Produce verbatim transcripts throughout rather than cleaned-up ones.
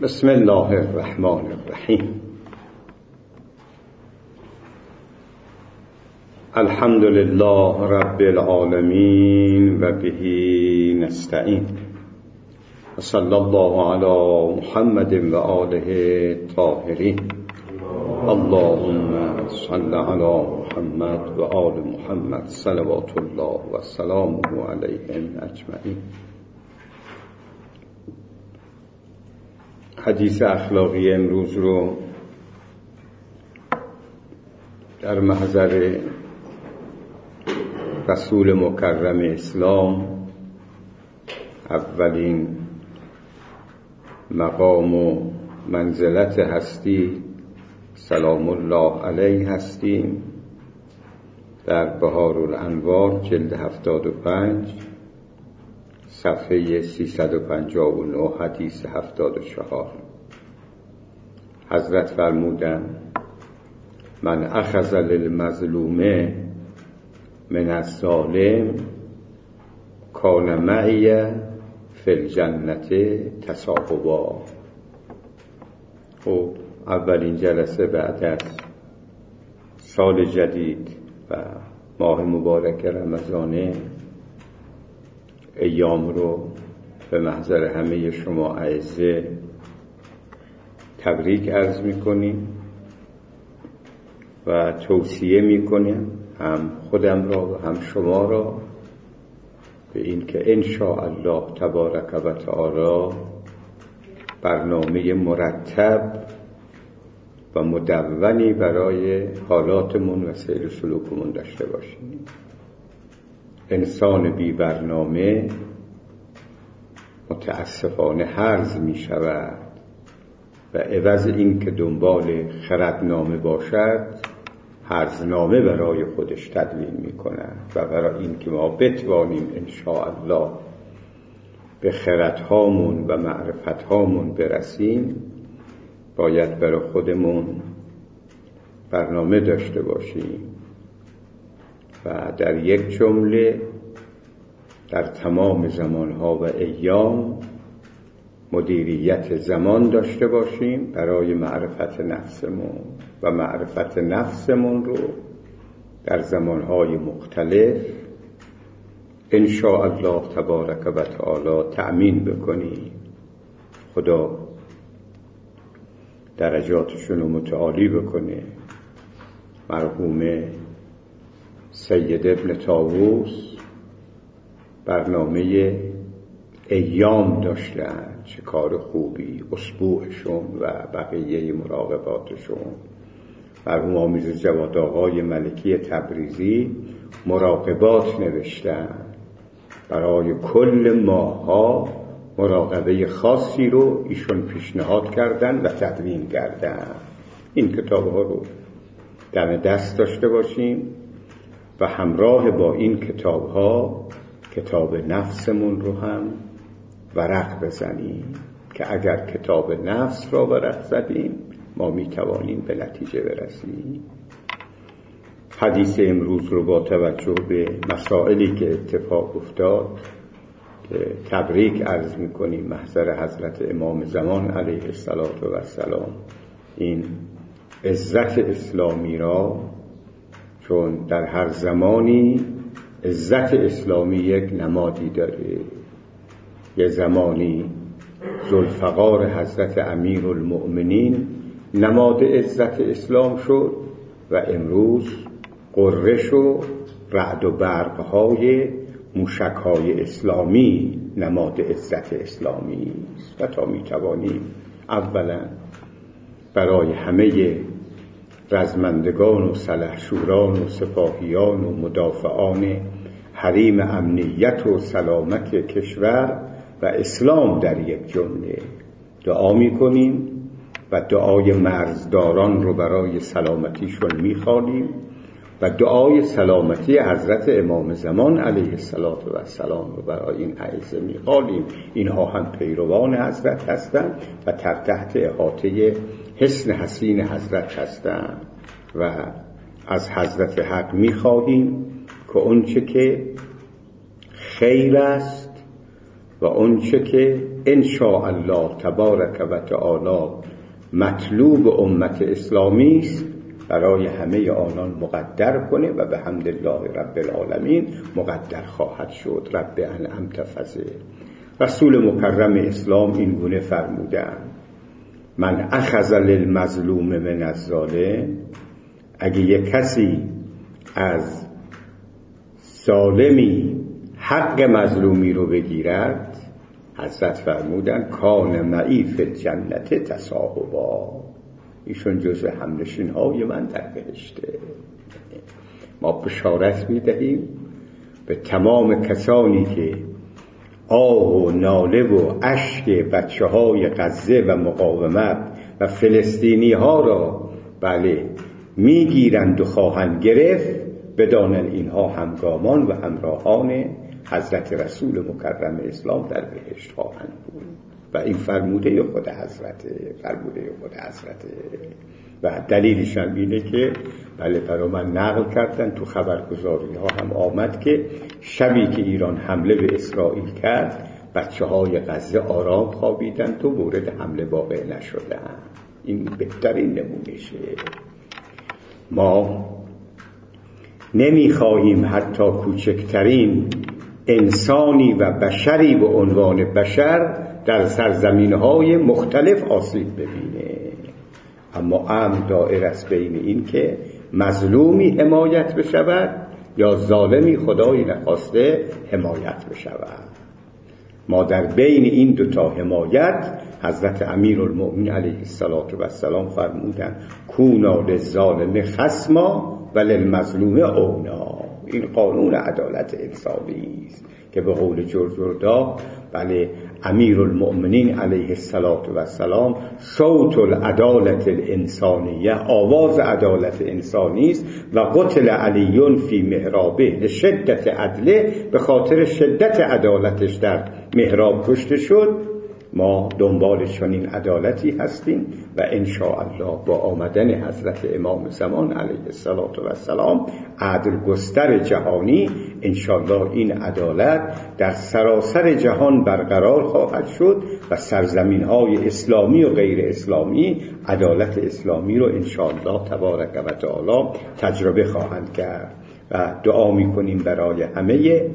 بسم الله الرحمن الرحیم. الحمد لله رب العالمین و به نستعین و صلی الله علی محمد و آله طاهرین. اللهم صل علی محمد و آل محمد صلوات الله و سلامه علیهم اجمعین. حدیث اخلاقی امروز رو در محضر رسول مکرم اسلام، اولین مقام و منزلت هستی سلام الله علیه هستیم، در بهارالانوار جلد هفتاد و پنج صفحه سیصد و پنجاه و نه حدیث هفتاد و چهار. حضرت فرمودند: من اخذ للمظلوم من الظالم کان معی فی الجنت تصاحبا. خب اولین جلسه بعد از سال جدید و ماه مبارک رمضان، ایام رو به محضر همه شما اعزه تبریک عرض میکنیم و توصیه میکنیم هم خودم را و هم شما را به این که انشاءالله تبارک و تعالی برنامه مرتب و مدونی برای حالاتمون و سیر سلوکمون داشته باشیم. انسان بی برنامه متاسفانه هرز می شود و عوض این که دنبال خردنامه باشد، هرزنامه برای خودش تدوین می کند و برای این که ما بتوانیم انشاءالله به خردهامون و معرفتهامون برسیم، باید برای خودمون برنامه داشته باشیم و در یک جمله در تمام زمانها و ایام مدیریت زمان داشته باشیم برای معرفت نفسمون و معرفت نفسمون رو در زمانهای مختلف ان شاء الله تبارک و تعالی تأمین بکنیم. خدا درجاتشون رو متعالی بکنه. مرحوم سید ابن طاووس برنامه ایام داشتن، چه کار خوبی، اسبوعشون و بقیه مراقباتشون. مرحوم آمیز جواد آقای ملکی تبریزی مراقبات نوشتن، برای کل ماها مراقبه خاصی رو ایشون پیشنهاد کردن و تدوین کردن. این کتاب ها رو دم دست داشته باشیم و همراه با این کتاب ها کتاب نفسمون رو هم ورق بزنیم که اگر کتاب نفس را ورق زدیم ما میتوانیم به نتیجه برسیم. حدیث امروز رو با توجه به مسائلی که اتفاق افتاد که تبریک عرض میکنیم محضر حضرت امام زمان علیه السلام، این عزت اسلامی را، چون در هر زمانی عزت اسلامی یک نمادی داره. یه زمانی ذوالفقار حضرت امیرالمؤمنین نماد عزت اسلام شد و امروز قرش و رعد و برقهای موشکهای اسلامی نماد عزت اسلامی است. و تا میتوانیم اولا برای همه رزمندگان و سلحشوران و سپاهیان و مدافعان حریم امنیت و سلامت کشور و اسلام در یک جمله دعا میکنیم و دعای مرزداران رو برای سلامتیشون میخوانیم و دعای سلامتی حضرت امام زمان علیه السلام رو برای این اعزه میخوانیم. اینها هم پیروان حضرت هستند و تر تحت احاطه حسن حسین حضرت هستند و از حضرت حق میخواهیم که اونچه که خیر است و اونچه که ان شاء الله تبارک و تعالی مطلوب امت اسلامی است برای همه آنان مقدر کنه و به حمد الله رب العالمین مقدر خواهد شد. رب انعمت فضل. رسول مکرم اسلام این گونه فرمودند: من اخذ للمظلوم من الظالم، اگه یک کسی از ظالمی حق مظلومی رو بگیرد، حضرت فرمودن کان معی فی الجنت تصاحبا، ایشون جزو همنشین های من در بهشته. ما بشارت میدهیم به تمام کسانی که آه و ناله و اشک بچه های غزه و مقاومت و فلسطینی ها را بله میگیرند و خواهند گرفت، بدانن اینها همگامان و همراهان حضرت رسول مکرم اسلام در بهشت خواهند بود. و این فرموده خود حضرت فرموده خود حضرت و دلیلش هم اینه که بله برای من نقل کردن، تو خبرگزاری ها هم آمد که شبی که ایران حمله به اسرائیل کرد، بچه های غزه آرام خوابیدن تو مورد حمله واقع نشدن. این بهترین نمونشه. ما نمیخواهیم حتی کوچکترین انسانی و بشری به عنوان بشر در سرزمین‌های مختلف آسیب ببینه، اما امر دائر است بین این که مظلومی حمایت بشود یا ظالمی خدایی نخواسته حمایت بشود. ما در بین این دوتا حمایت حضرت امیرالمؤمنین علیه السلام فرمودند کونا للظالم خصما و للمظلوم اونا. این قانون عدالت انسانی است که به قول جورجوردا بله امیرالمؤمنین علیه السلام صوت العدالت الانسانیه، آواز عدالت انسانی است. و قتل علی فی محرابه لشدت عدله، به خاطر شدت عدالتش در محراب کشته شد. ما دنبال چنین عدالتی هستیم و ان شاء الله با آمدن حضرت امام زمان علیه السلام عدل گستر جهانی، ان شاء الله این عدالت در سراسر جهان برقرار خواهد شد و سرزمین‌های اسلامی و غیر اسلامی عدالت اسلامی رو ان شاء الله تبارک و تعالی تجربه خواهند کرد. و دعا می‌کنیم برای همه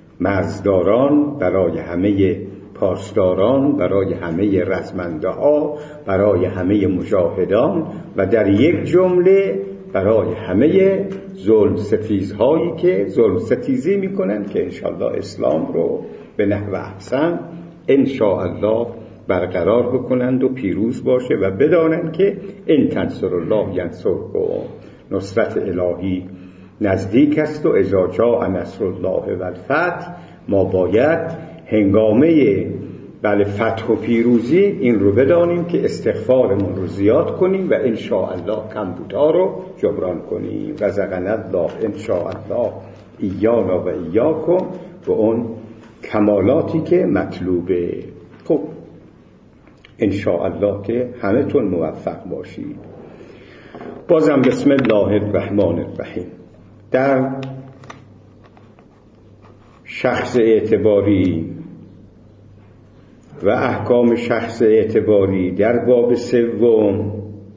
مرزداران، برای همه پاسداران، برای همه رزمنده ها، برای همه مجاهدان و در یک جمله برای همه ظلم ستیزهایی که ظلم ستیزی میکنن که انشاءالله اسلام رو به نحو احسن انشاءالله برقرار بکنند و پیروز باشه و بدانند که ان تنصر الله ینصرکم، نصرت الهی نزدیک است و اذا جاء نصر الله و الفتح. ما باید هنگامه بله فتح و پیروزی این رو بدانیم که استغفارمون رو زیاد کنیم و ان شاء الله کمبودها رو جبران کنیم. رزقنا الله ان شاء الله ایانا و ایاکم به اون کمالاتی که مطلوبه. خب ان شاء الله که همه تون موفق باشید. بازم بسم الله الرحمن الرحیم. در شخص اعتباری و احکام شخص اعتباری در باب سوم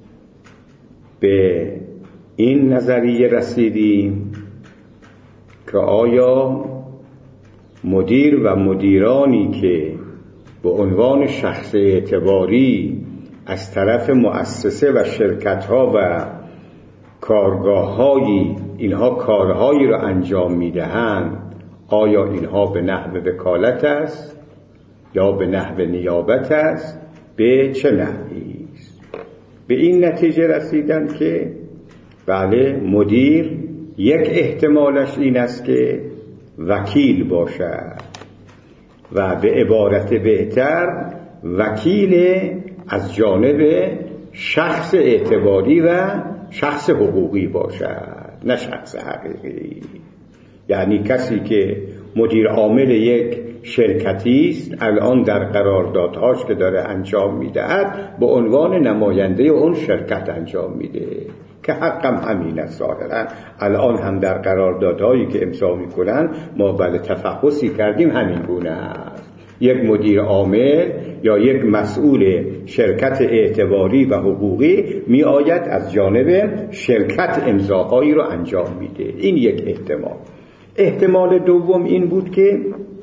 به این نظریه رسیدیم که آیا مدیر و مدیرانی که به عنوان شخص اعتباری از طرف مؤسسه و شرکت‌ها و کارگاه‌هایی اینها کارهایی را انجام می‌دهند، آیا اینها به نحو وکالت است یا به نحو نیابت است؟ به چه نحوی است؟ به این نتیجه رسیدن که بله مدیر یک احتمالش این است که وکیل باشد و به عبارت بهتر وکیل از جانب شخص اعتباری و شخص حقوقی باشد، نه شخص حقیقی. یعنی کسی که مدیر عامل یک شرکتی است، الان در قراردادهاش که داره انجام میدهد به عنوان نماینده اون شرکت انجام میده که حقم همین است. ظاهرا الان هم در قراردادهایی که امضا میکنن ما بله تفحصی کردیم همین گونه است. یک مدیر عامل یا یک مسئول شرکت اعتباری و حقوقی می آید از جانب شرکت امضاهایی رو انجام میده. این یک احتمال. احتمال دوم این بود که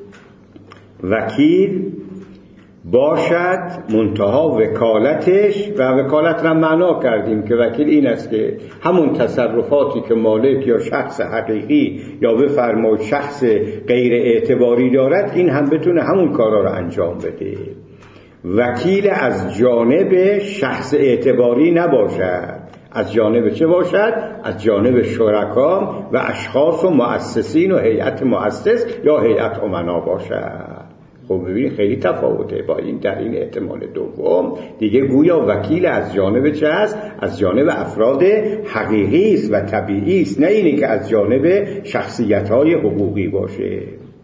وکیل باشد منتها وکالتش، و وکالت را معنا کردیم که وکیل این است که همون تصرفاتی که مالک یا شخص حقیقی یا بفرمایید شخص غیر اعتباری دارد این هم بتونه همون کارا را انجام بده. وکیل از جانب شخص اعتباری نباشد. از جانب چه باشد؟ از جانب شرکا و اشخاص و مؤسسین و هیئت مؤسس یا هیئت امنا باشد. خب ببینید خیلی تفاوته با این. در این احتمال دوم دیگه گویا وکیل از جانب چه است؟ از جانب افراد حقیقی است و طبیعی است، نه اینی که از جانب شخصیت‌های حقوقی باشه.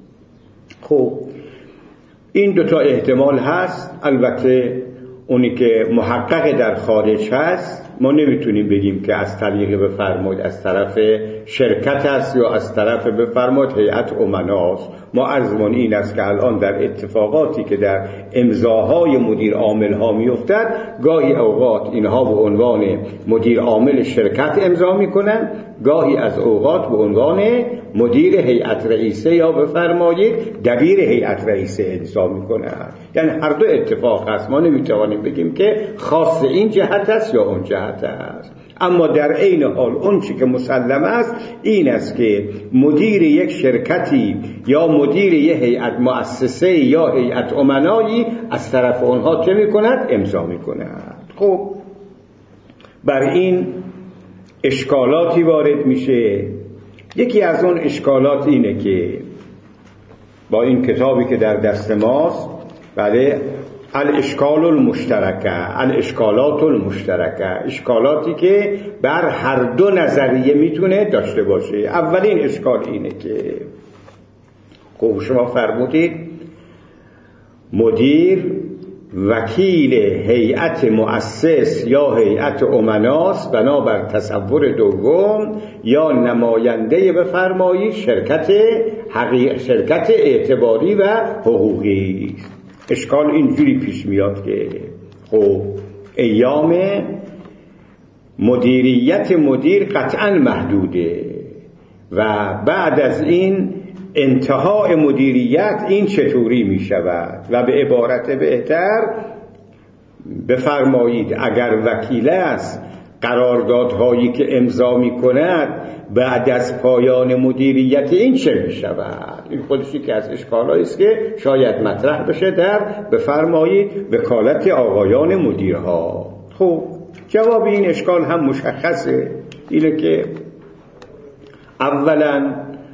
خب این دوتا احتمال هست. البته اونی که محقق در خارج هست ما نمیتونیم بگیم که از طریق بفرمایید از طرف شرکت است یا از طرف بفرمایید هیئت امناست. ما عرضمون این است که الان در اتفاقاتی که در امضاهای مدیر عامل ها میافتد گاهی اوقات اینها به عنوان مدیر عامل شرکت امضا میکنن، گاهی از اوقات به عنوان مدیر هیئت رئیسه یا بفرمایید دبیر هیئت رئیسه امضا میکنن. یعنی هر دو اتفاق هست. ما نمیتوانیم بگیم که خاص این جهت است یا اون جهت است. اما در عین حال اون چی که مسلم است این است که مدیر یک شرکتی یا مدیر یک هیئت مؤسسه یا هیئت امنایی از طرف اونها چه میکند؟ امضا میکند. خب بر این اشکالاتی وارد میشه. یکی از اون اشکالات اینه که با این کتابی که در دست ماست، بله، الاشکال المشترکه، الاشکالات المشترکه، اشکالاتی که بر هر دو نظریه میتونه داشته باشه. اولین اشکال اینه که خب شما فرمودید مدیر وکیل هیئت مؤسس یا هیئت امناست بنابر تصور دوم یا نماینده بفرمایید شرکت حقیق شرکت اعتباری و حقوقی. اشکال اینجوری پیش میاد که خب ایام مدیریت مدیر قطعا محدوده و بعد از این انتهای مدیریت این چطوری می شود؟ و به عبارت بهتر بفرمایید اگر وکیل است قراردادهایی که امضا می کند بعد از پایان مدیریت این چه می شود؟ این خودشی که از اشکالایی است که شاید مطرح بشه در بفرمایید وکالت آقایان مدیرها. خب جواب این اشکال هم مشخصه، اینه که اولا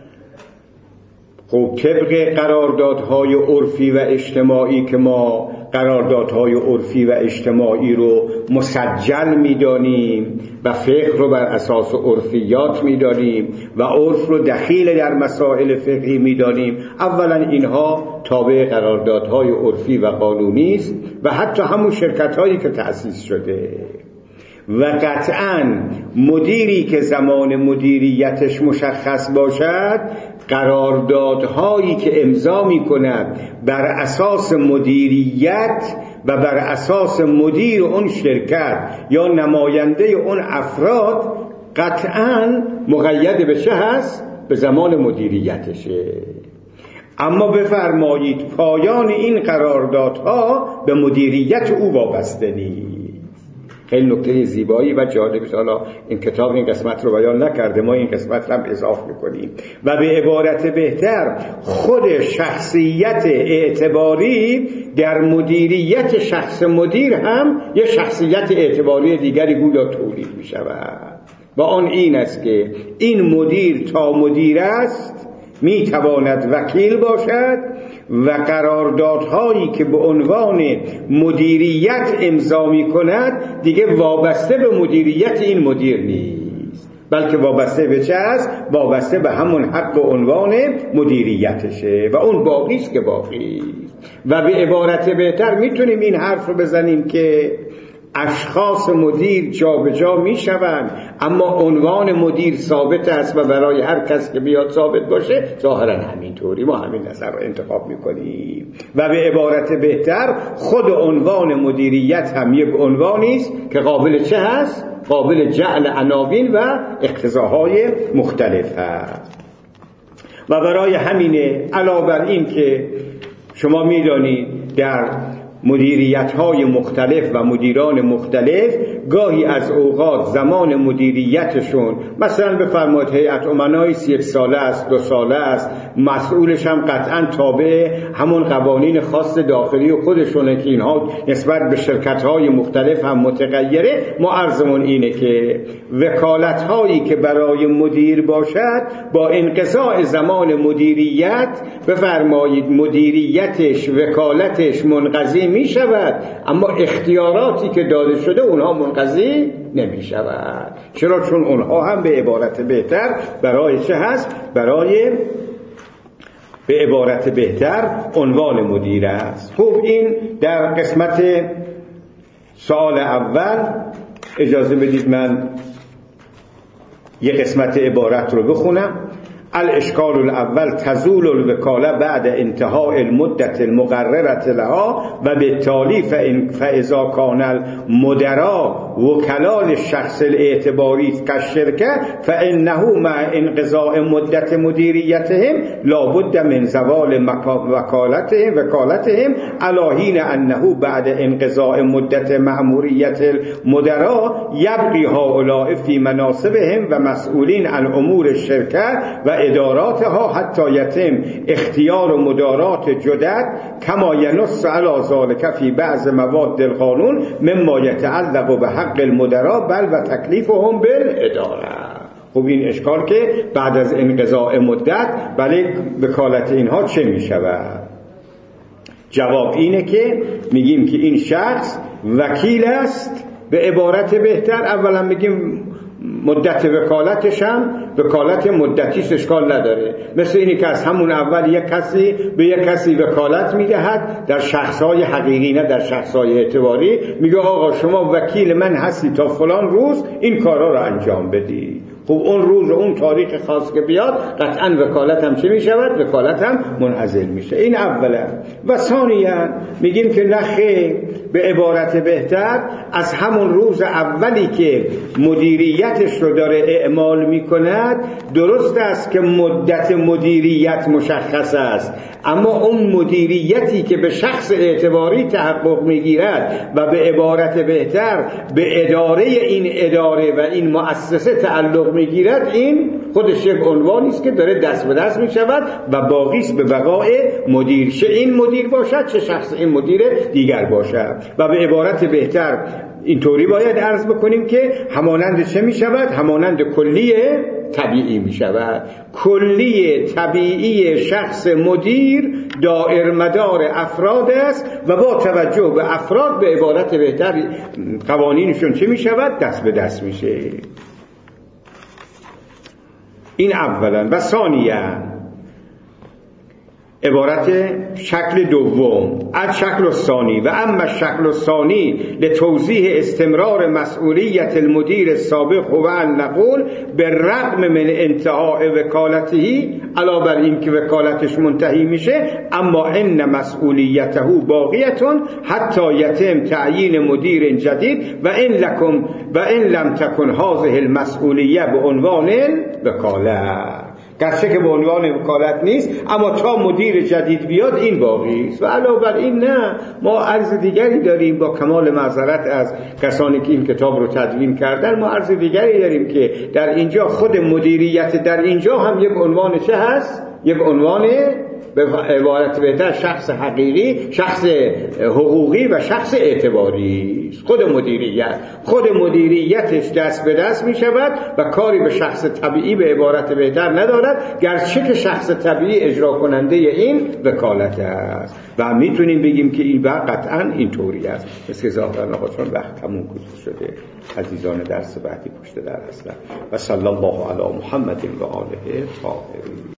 خب طبق قراردادهای عرفی و اجتماعی که ما قراردادهای عرفی و اجتماعی رو مسجل می‌دانیم و فقه رو بر اساس عرفیات می‌دانیم و عرف رو دخیل در مسائل فقهی می‌دانیم، اولا اینها تابع قراردادهای عرفی و قانونی است و حتی همون شرکت‌هایی که تأسیس شده. و قطعاً مدیری که زمان مدیریتش مشخص باشد قراردادهایی که امضا می کند بر اساس مدیریت و بر اساس مدیر اون شرکت یا نماینده اون افراد قطعاً مقید به چه هست؟ به زمان مدیریتشه. اما بفرمایید پایان این قراردادها به مدیریت او وابسته نیست. خیلی نکته زیبایی و جالبی است. حالا این کتاب این قسمت رو بیان نکرده، ما این قسمت رو هم اضافه می‌کنیم. و به عبارت بهتر خود شخصیت اعتباری در مدیریت شخص مدیر هم یه شخصیت اعتباری دیگری گویا تولید می‌شود و آن این است که این مدیر تا مدیر است می‌تواند وکیل باشد و قراردادهایی که به عنوان مدیریت امضا می‌کند دیگه وابسته به مدیریت این مدیر نیست، بلکه وابسته به چه است؟ وابسته به همون حق و عنوان مدیریتشه و اون باقی است که باقی. و به عبارت بهتر میتونیم این حرف رو بزنیم که اشخاص مدیر جابجا میشوند اما عنوان مدیر ثابت است و برای هر کس که بیاد ثابت باشه ظاهرا همینطوری ما همین نظر رو انتخاب میکنیم و به عبارت بهتر خود عنوان مدیریت هم یک عنوانی است که قابل چه هست؟ قابل جعل عناوین و اقتضاهای مختلف هست. و برای همینه علاوه بر این که شما میدانید در مدیریت‌های مختلف و مدیران مختلف گاهی از اوقات زمان مدیریتشون مثلا بفرمایید هیئت امنای یک ساله است، دو ساله است، مسئولش هم قطعا تابع همون قوانین خاص داخلی و خودشونه که اینها نسبت به شرکت‌های مختلف هم متغیره. ما عرضمون اینه که وکالت‌هایی که برای مدیر باشد با انقضاء زمان مدیریت بفرمایید مدیریتش وکالتش منقضی می شود اما اختیاراتی که داده شده اونها منقضی نمی شود. چرا؟ چون اونها هم به عبارت بهتر برای چه هست؟ برای به عبارت بهتر عنوان مدیر است. خب این در قسمت سوال اول اجازه بدید من یک قسمت عبارت رو بخونم. الاشکال الاول تزول الوکاله بعد انتهاء المدت المقررة لها و بالتالي فاذا كان المدراء وكلاء الشخص الاعتباری كالشركه فانه مع انقضاء مدت مدیریتهم لابد من زوال وکالتهم وکالتهم على حين انه بعد انقضاء مدت مأموریت المدراء يبقي هؤلاء في مناصبهم و مسئولین عن امور الشركه و اداراتها حتی یتم اختیار و مدارات جدد کما ینص علی ذلک فی بعض مواد القانون مما یتعلق به حق المدراء بل و تکلیفهم بالاداره. خب این اشکال که بعد از انقضاء مدت بله وکالت اینها چه می شود؟ جواب اینه که میگیم که این شخص وکیل است به عبارت بهتر. اولا میگیم مدت وکالتش هم وکالت مدتیش اشکال نداره، مثل اینی که از همون اول یک کسی به یک کسی وکالت میدهد در شخصهای حقیقی نه در شخصهای اعتباری، میگه آقا شما وکیل من هستی تا فلان روز این کارا رو انجام بدی. خب اون روز و اون تاریخ خاص که بیاد قطعا وکالت هم چه می شود؟ وکالت هم منعزل میشه. این اولا. و ثانیا میگیم که نخیر به عبارت بهتر از همون روز اولی که مدیریتش رو داره اعمال میکند درست است که مدت مدیریت مشخص است اما اون مدیریتی که به شخص اعتباری تحقق میگیرد و به عبارت بهتر به اداره این اداره و این مؤسسه تعلق میگیرد این خودش یک عنوانی است که داره دست به دست میشود و باقی است به بقای مدیر، چه این مدیر باشد چه شخص این مدیر دیگر باشد. و به عبارت بهتر اینطوری باید عرض بکنیم که همانند چه می شود؟ همانند کلی طبیعی می شود. کلی طبیعی شخص مدیر دائر مدار افراد است و با توجه به افراد به عبارت بهتر قوانینشون چه می شود؟ دست به دست میشه. این اولا. و ثانیا عبارت شکل دوم از شکل ثانی و اما شکل ثانی لتوضیح استمرار مسئولیت المدیر السابق هو ان نقول بالرغم من انتهاء وکالته علاوه بر این که وکالتش منتهی میشه اما ان مسئولیته باقیتون حتی یتم تعیین مدیر جدید و ان لکم و ان لم تکن هذه المسئولیه به عنوان وکالت، گرچه که به عنوان وکالت نیست اما تا مدیر جدید بیاد این باقی است. و علاوه بر این نه ما عرض دیگری داریم با کمال معذرت از کسانی که این کتاب رو تدوین کردن، ما عرض دیگری داریم که در اینجا خود مدیریت در اینجا هم یک عنوان چه هست؟ یک عنوان به عبارت بهتر شخص حقیقی، شخص حقوقی و شخص اعتباری. خود مدیریت خود مدیریتش دست به دست می شود و کاری به شخص طبیعی به عبارت بهتر ندارد، گرچه که شخص طبیعی اجرا کننده این وکالت است. و میتونیم بگیم که این قطعا اینطوری است. مثل ظاهرا آقا چون وقت تموم شده عزیزان درس بعدی پشت در هستند. و صلی الله علی محمد و آله الطاهرین.